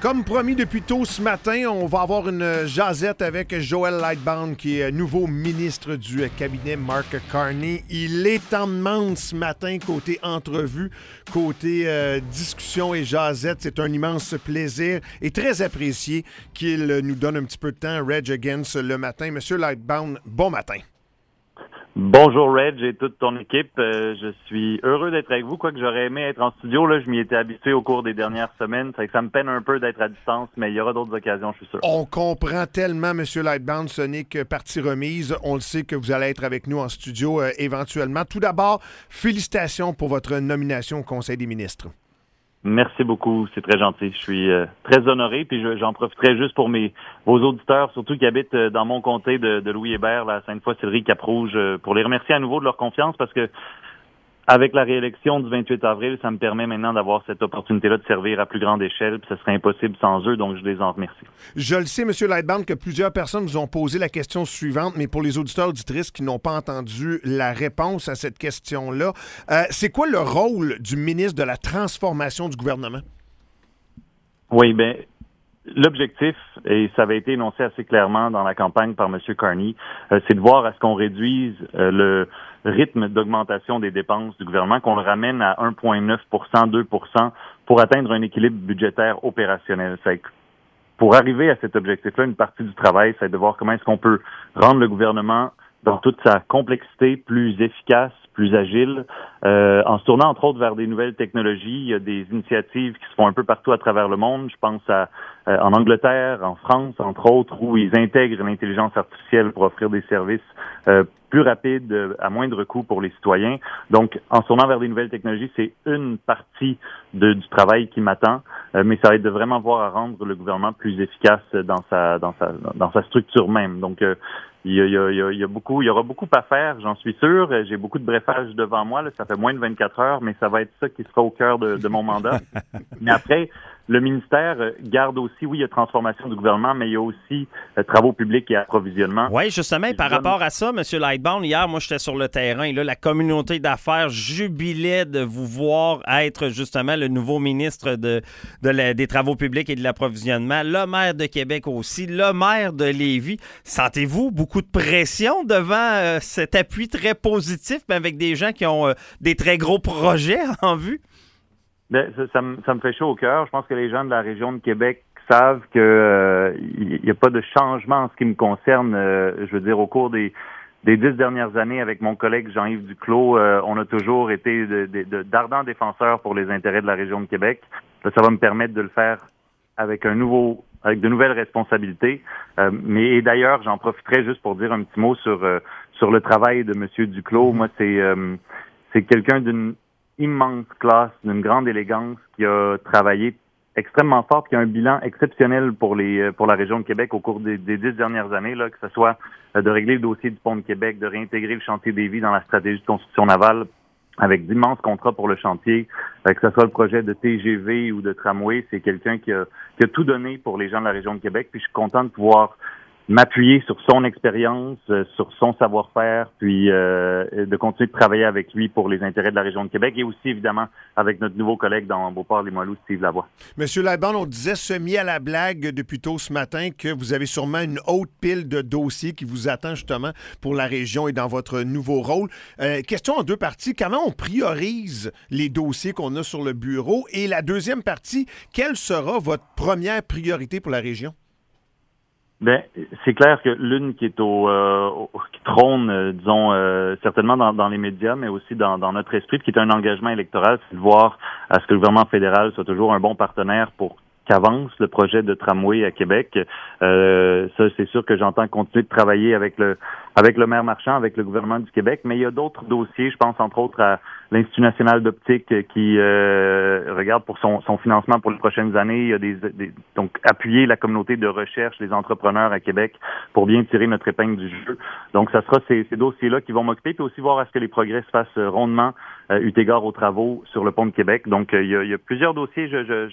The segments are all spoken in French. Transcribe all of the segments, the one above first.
Comme promis depuis tôt ce matin, on va avoir une jasette avec Joel Lightbound, qui est nouveau ministre du cabinet Mark Carney. Il est en demande ce matin côté entrevue, côté discussion et jasette. C'est un immense plaisir et très apprécié qu'il nous donne un petit peu de temps, Reg Against, le matin. Monsieur Lightbound, bon matin. Bonjour Reg et toute ton équipe. Je suis heureux d'être avec vous, quoique j'aurais aimé être en studio. Là, je m'y étais habitué au cours des dernières semaines. Ça me peine un peu d'être à distance, mais il y aura d'autres occasions, je suis sûr. On comprend tellement, Monsieur Lightbound, ce n'est que partie remise. On le sait que vous allez être avec nous en studio éventuellement. Tout d'abord, félicitations pour votre nomination au Conseil des ministres. Merci beaucoup, c'est très gentil. Je suis très honoré, puis j'en profiterai juste pour vos auditeurs, surtout qui habitent dans mon comté de Louis-Hébert, la Sainte-Foy-Sillery, Cap-Rouge, pour les remercier à nouveau de leur confiance, parce que avec la réélection du 28 avril, ça me permet maintenant d'avoir cette opportunité-là de servir à plus grande échelle, puis ce serait impossible sans eux, donc je les en remercie. Je le sais, M. Lightbound, que plusieurs personnes vous ont posé la question suivante, mais pour les auditeurs auditrices qui n'ont pas entendu la réponse à cette question-là, c'est quoi le rôle du ministre de la Transformation du gouvernement? Oui, bien, l'objectif, et ça avait été énoncé assez clairement dans la campagne par M. Carney, c'est de voir à ce qu'on réduise le rythme d'augmentation des dépenses du gouvernement, qu'on le ramène à 1,9 2% pour atteindre un équilibre budgétaire opérationnel. Pour arriver à cet objectif-là, une partie du travail, c'est de voir comment est-ce qu'on peut rendre le gouvernement dans toute sa complexité plus efficace, plus agile, en se tournant entre autres vers des nouvelles technologies. Il y a des initiatives qui se font un peu partout à travers le monde. Je pense en Angleterre, en France, entre autres, où ils intègrent l'intelligence artificielle pour offrir des services plus rapides, à moindre coût pour les citoyens. Donc, en se tournant vers des nouvelles technologies, c'est une partie du travail qui m'attend, mais ça va être de vraiment voir à rendre le gouvernement plus efficace dans sa structure même. Donc, il y aura beaucoup à faire, j'en suis sûr. J'ai beaucoup de brefage devant moi. Là, ça fait moins de 24 heures, mais ça va être ça qui sera au cœur de mon mandat. Mais après, le ministère garde aussi, oui, il y a transformation du gouvernement, mais il y a aussi travaux publics et approvisionnement. Oui, justement, par rapport à ça, M. Lightbound, hier, moi, j'étais sur le terrain et là, la communauté d'affaires jubilait de vous voir être justement le nouveau ministre des Travaux publics et de l'approvisionnement, le maire de Québec aussi, le maire de Lévis. Sentez-vous beaucoup de pression devant cet appui très positif, mais avec des gens qui ont des très gros projets en vue? Bien, ça me fait chaud au cœur. Je pense que les gens de la région de Québec savent que il n'y a pas de changement en ce qui me concerne. Je veux dire, au cours des 10 dernières années, avec mon collègue Jean-Yves Duclos, on a toujours été d'ardents défenseurs pour les intérêts de la région de Québec. Ça va me permettre de le faire avec de nouvelles responsabilités. Et d'ailleurs, j'en profiterai juste pour dire un petit mot sur le travail de M. Duclos. Moi, c'est quelqu'un d'une immense classe, d'une grande élégance, qui a travaillé extrêmement fort, qui a un bilan exceptionnel pour la région de Québec au cours des 10 dernières années, là, que ce soit de régler le dossier du pont de Québec, de réintégrer le chantier des Vies dans la stratégie de construction navale, avec d'immenses contrats pour le chantier, que ce soit le projet de TGV ou de tramway. C'est quelqu'un qui a tout donné pour les gens de la région de Québec, puis je suis content de pouvoir m'appuyer sur son expérience, sur son savoir-faire, puis de continuer de travailler avec lui pour les intérêts de la région de Québec et aussi, évidemment, avec notre nouveau collègue dans Beauport-Limoilou, Steve Lavoie. Monsieur Lightbound, on disait semi à la blague depuis tôt ce matin que vous avez sûrement une haute pile de dossiers qui vous attend justement pour la région et dans votre nouveau rôle. Question en deux parties. Comment on priorise les dossiers qu'on a sur le bureau? Et la deuxième partie, quelle sera votre première priorité pour la région? Ben, c'est clair que l'une qui est qui trône, disons, certainement dans les médias, mais aussi dans notre esprit, qui est un engagement électoral, c'est de voir à ce que le gouvernement fédéral soit toujours un bon partenaire pour qu'avance le projet de tramway à Québec. Ça, c'est sûr que j'entends continuer de travailler avec le maire Marchand, avec le gouvernement du Québec, mais il y a d'autres dossiers, je pense entre autres à l'Institut national d'optique qui regarde pour son financement pour les prochaines années. Il y a donc appuyer la communauté de recherche, les entrepreneurs à Québec pour bien tirer notre épingle du jeu. Donc, ça sera ces dossiers-là qui vont m'occuper, puis aussi voir à ce que les progrès se fassent rondement eu égard aux travaux sur le pont de Québec. Donc, il y a plusieurs dossiers.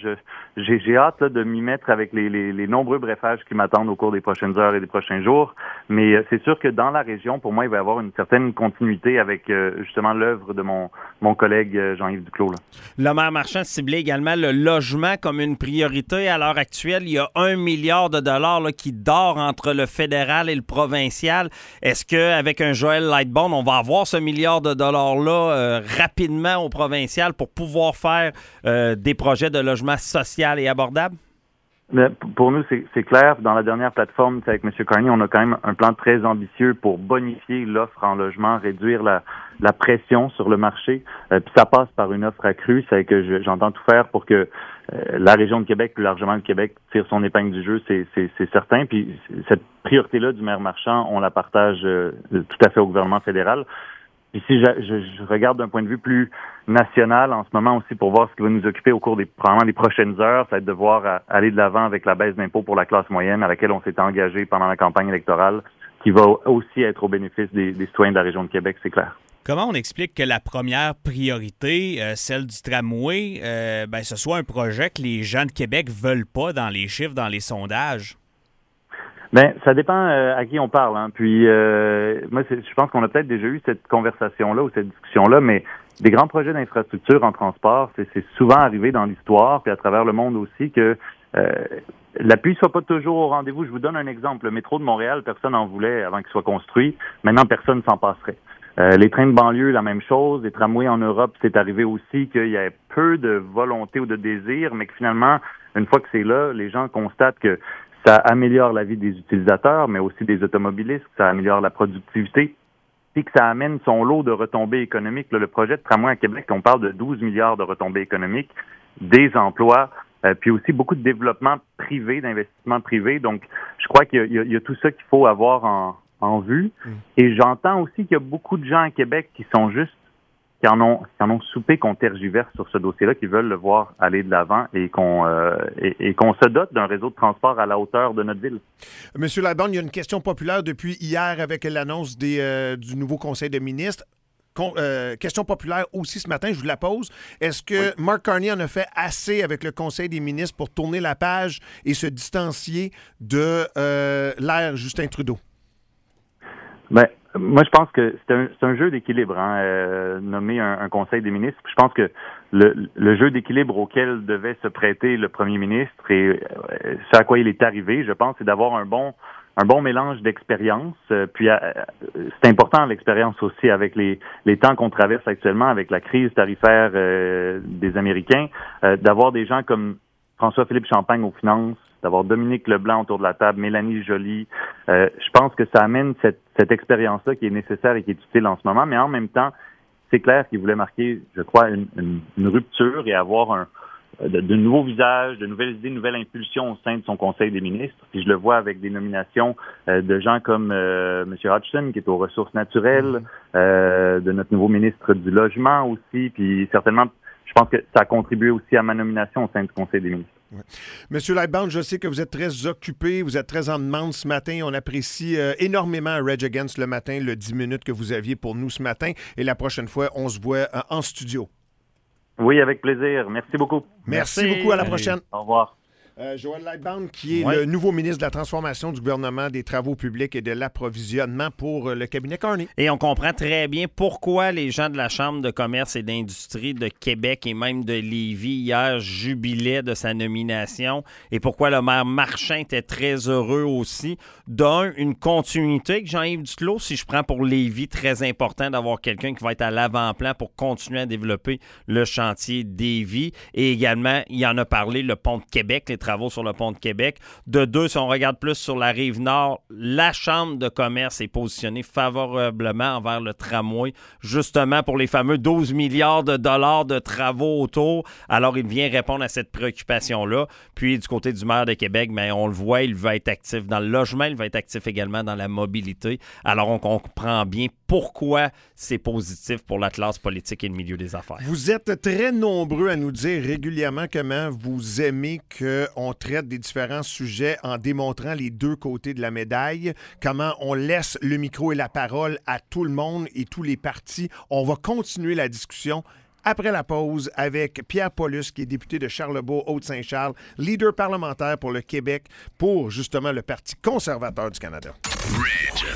J'ai hâte là, de m'y mettre avec les nombreux brefages qui m'attendent au cours des prochaines heures et des prochains jours. Mais c'est sûr que dans dans la région, pour moi, il va y avoir une certaine continuité avec justement l'œuvre de mon collègue Jean-Yves Duclos. Là. Le maire Marchand ciblait également le logement comme une priorité. À l'heure actuelle, il y a 1 milliard de dollars là, qui dort entre le fédéral et le provincial. Est-ce qu'avec un Joël Lightbourn, on va avoir ce milliard de dollars-là rapidement au provincial pour pouvoir faire des projets de logement social et abordable? Mais pour nous, c'est clair. Dans la dernière plateforme, avec M. Carney, on a quand même un plan très ambitieux pour bonifier l'offre en logement, réduire la pression sur le marché. Puis ça passe par une offre accrue. C'est que j'entends tout faire pour que la région de Québec, plus largement le Québec, tire son épingle du jeu, c'est certain. Puis cette priorité-là du maire Marchand, on la partage tout à fait au gouvernement fédéral. Puis si je regarde d'un point de vue plus national en ce moment aussi pour voir ce qui va nous occuper au cours probablement des prochaines heures, ça va être de voir aller de l'avant avec la baisse d'impôts pour la classe moyenne à laquelle on s'est engagé pendant la campagne électorale, qui va aussi être au bénéfice des citoyens de la région de Québec, c'est clair. Comment on explique que la première priorité, celle du tramway, ce soit un projet que les gens de Québec veulent pas dans les chiffres, dans les sondages? Ben, ça dépend à qui on parle. Hein. Puis, moi, je pense qu'on a peut-être déjà eu cette conversation-là ou cette discussion-là, mais des grands projets d'infrastructure en transport, c'est souvent arrivé dans l'histoire, puis à travers le monde aussi, que l'appui soit pas toujours au rendez-vous. Je vous donne un exemple. Le métro de Montréal, personne n'en voulait avant qu'il soit construit. Maintenant, personne s'en passerait. Les trains de banlieue, la même chose. Les tramways en Europe, c'est arrivé aussi qu'il y avait peu de volonté ou de désir, mais que finalement, une fois que c'est là, les gens constatent que ça améliore la vie des utilisateurs, mais aussi des automobilistes, ça améliore la productivité, puis que ça amène son lot de retombées économiques. Là, le projet de tramway à Québec, on parle de 12 milliards de retombées économiques, des emplois, puis aussi beaucoup de développement privé, d'investissement privé. Donc, je crois qu'il y a tout ça qu'il faut avoir en vue. Et j'entends aussi qu'il y a beaucoup de gens à Québec qui sont juste qui en ont soupé qu'on tergiverse sur ce dossier-là, qui veulent le voir aller de l'avant et qu'on se dote d'un réseau de transport à la hauteur de notre ville. Monsieur Lightbourn, il y a une question populaire depuis hier avec l'annonce du nouveau conseil de ministres. Question populaire aussi ce matin, je vous la pose. Est-ce que Mark Carney en a fait assez avec le conseil des ministres pour tourner la page et se distancier de l'ère Justin Trudeau? Ben, moi, je pense que c'est un jeu d'équilibre, nommer un conseil des ministres. Je pense que le jeu d'équilibre auquel devait se prêter le premier ministre et ce à quoi il est arrivé, je pense, c'est d'avoir un bon mélange d'expérience. Puis c'est important l'expérience aussi avec les temps qu'on traverse actuellement, avec la crise tarifaire des Américains, d'avoir des gens comme François-Philippe Champagne aux finances, d'avoir Dominique Leblanc autour de la table, Mélanie Joly. Je pense que ça amène cette expérience-là qui est nécessaire et qui est utile en ce moment, mais en même temps, c'est clair qu'il voulait marquer, je crois, une rupture et avoir de nouveaux visages, de nouvelles idées, de nouvelles impulsions au sein de son conseil des ministres. Puis je le vois avec des nominations de gens comme M. Hodgson, qui est aux ressources naturelles, de notre nouveau ministre du Logement aussi, puis certainement, je pense que ça a contribué aussi à ma nomination au sein du conseil des ministres. Ouais. Monsieur Lightbourn, je sais que vous êtes très occupé, vous êtes très en demande ce matin. On apprécie énormément Rage Against le matin, le 10 minutes que vous aviez pour nous ce matin. Et la prochaine fois, on se voit en studio. Oui, avec plaisir. Merci beaucoup. Merci beaucoup. À la prochaine. Au revoir. Joël Lightbourn, qui est le nouveau ministre de la Transformation du gouvernement des Travaux publics et de l'approvisionnement pour le cabinet Carney. Et on comprend très bien pourquoi les gens de la Chambre de commerce et d'industrie de Québec et même de Lévis hier jubilaient de sa nomination et pourquoi le maire Marchand était très heureux aussi. D'un, une continuité avec Jean-Yves Duclos, si je prends pour Lévis, très important d'avoir quelqu'un qui va être à l'avant-plan pour continuer à développer le chantier Lévis. Et également, il en a parlé, le pont de Québec, les travaux sur le pont de Québec. De deux, si on regarde plus sur la Rive-Nord, la Chambre de commerce est positionnée favorablement envers le tramway, justement pour les fameux 12 milliards de dollars de travaux autour. Alors, il vient répondre à cette préoccupation-là. Puis, du côté du maire de Québec, bien, on le voit, il va être actif dans le logement, il va être actif également dans la mobilité. Alors, on comprend bien pourquoi c'est positif pour la classe politique et le milieu des affaires. Vous êtes très nombreux à nous dire régulièrement comment vous aimez qu'on traite des différents sujets en démontrant les deux côtés de la médaille, comment on laisse le micro et la parole à tout le monde et tous les partis. On va continuer la discussion après la pause avec Pierre Paulus, qui est député de Charlebourg-Haute-Saint-Charles, leader parlementaire pour le Québec, pour justement le Parti conservateur du Canada.